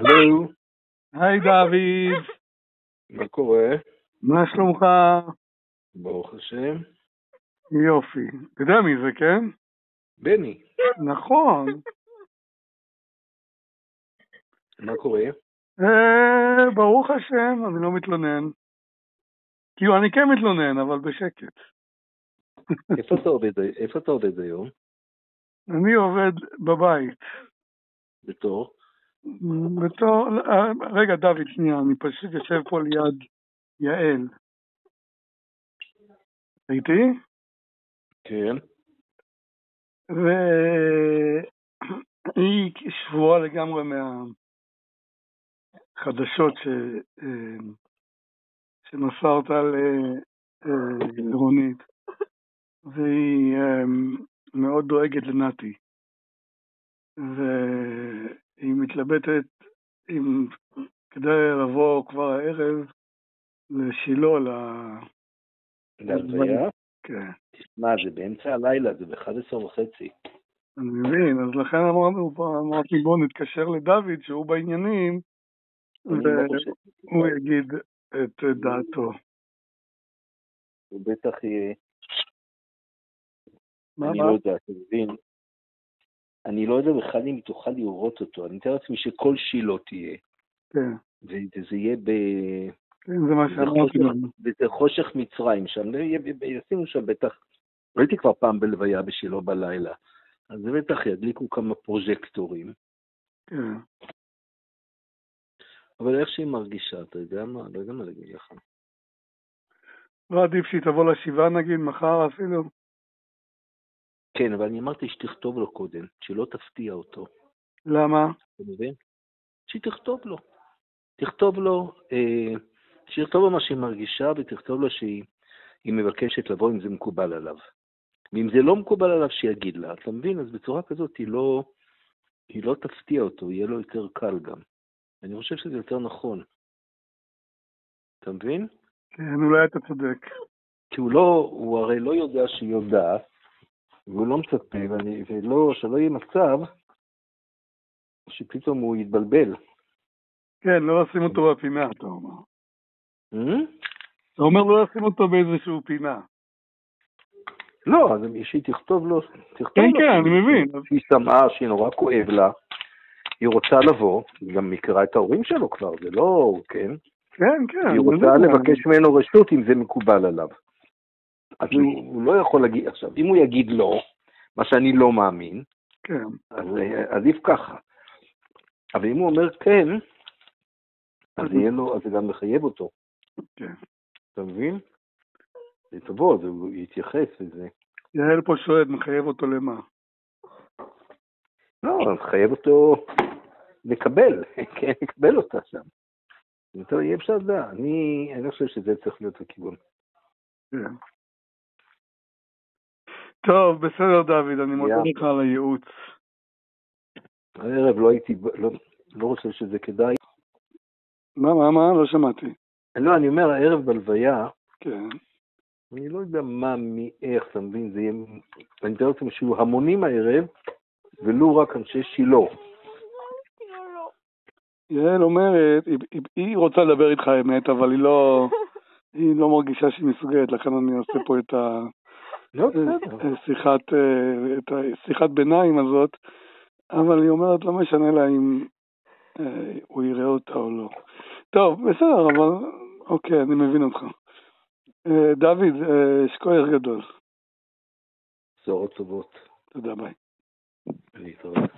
הלו, היי דוד, מה קורה? מה שלומך? ברוך השם. יופי. אתה יודע מי זה, כן? בני, נכון. מה קורה? ברוך השם, אני לא מתלונן. כאילו, אני כן מתלונן, אבל בשקט. איפה אתה עובד היום? אני עובד בבית. בתור? רגע, דוד, שנייה, אני פשוט יושב פה ליד יעל. הייתי? כן. והיא שבועה לגמרי מהחדשות שמסרת לרונית, והיא מאוד דואגת לנתי, והיא מתלבטת אם כדאי לבוא כבר הערב לשילה להלוויה? כן. מה, זה באמצע הלילה, זה ב-11:30. אני מבין, אז לכן אמרתי בוא נתקשר לדוד שהוא בעניינים, והוא יגיד את דעתו. הוא בטח יהיה... מה? אני לא יודע, אתה מבין? אני לא יודע בכלל אם תוכל לראות אותו. אני מתאר לעצמי שכל שילה תהיה. כן. וזה יהיה כן, זה מה שאמרתי לנו. וזה חושך מצרים שם. ישימו שם בטח... ראיתי כבר פעם בלוויה בשילה בלילה. אז זה בטח ידליקו כמה פרוז'קטורים. כן. אבל איך שהיא מרגישה, אתה יודע מה? לא יודע מה להגיד לך. לא עדיף שהיא תבוא לשבעה נגיד, מחר אפילו? כן, אבל אני אמרתי שתכתוב לו קודם, שלא תפתיע אותו. למה? אתה מבין? שתכתוב לו. תכתוב לו, שיכתוב לו מה שהיא מרגישה, ותכתוב לו שהיא מבקשת לבוא אם זה מקובל עליו. ואם זה לא מקובל עליו, שיגיד לה. אתה מבין? אז בצורה כזאת היא לא תפתיע אותו, יהיה לו יותר קל גם. אני חושב שזה יותר נכון. אתה מבין? כן, אולי אתה צודק. כי הוא הרי לא יודע שהיא יודעת, והוא לא מצפה, שלא יהיה מצב שפתאום הוא יתבלבל. כן, לא לשים אותו בפינה, אתה אומר. אתה אומר לא לשים אותו באיזשהו פינה. לא, אז שהיא תכתוב לו. כן, אני מבין. היא שמעה שהיא נורא כואב לה, היא רוצה לבוא, היא גם מכירה את ההורים שלו כבר, זה לא, כן? כן. היא רוצה לבקש ממנו רשות אם זה מקובל עליו. אז הוא לא יכול להגיד, עכשיו, אם הוא יגיד לא, מה שאני לא מאמין, כן. אז עדיף ככה. אבל אם הוא אומר כן, אז יהיה לו, אז זה גם מחייב אותו. כן. אתה מבין? זה תבוא, אז הוא יתייחס לזה. יעל פה שואלת, מחייב אותו למה? לא, מחייב אותו לקבל, כן, לקבל אותה שם. טוב, יהיה אפשר לדעת, אני חושב שזה צריך להיות הכיוון. כן. טוב, בסדר דוד, אני מודה לך על הייעוץ. הערב לא חושב שזה כדאי. מה? לא שמעתי. לא, אני אומר, הערב בלוויה, כן. אני לא יודע איך, אתה מבין, זה יהיה, אני מתאר לעצמי שיהיו המונים הערב, ולא רק אנשי שילה. יעל אומרת, היא רוצה לדבר איתך האמת, אבל היא לא מרגישה שהיא מסוגלת, לכן אני עושה פה את שיחת ביניים הזאת, אבל היא אומרת, לא משנה לה אם הוא יראה אותה או לא. טוב, בסדר, אבל אוקיי, אני מבין אותך. דוד, שכוח גדול. בשורות טובות. תודה, ביי. להתראות.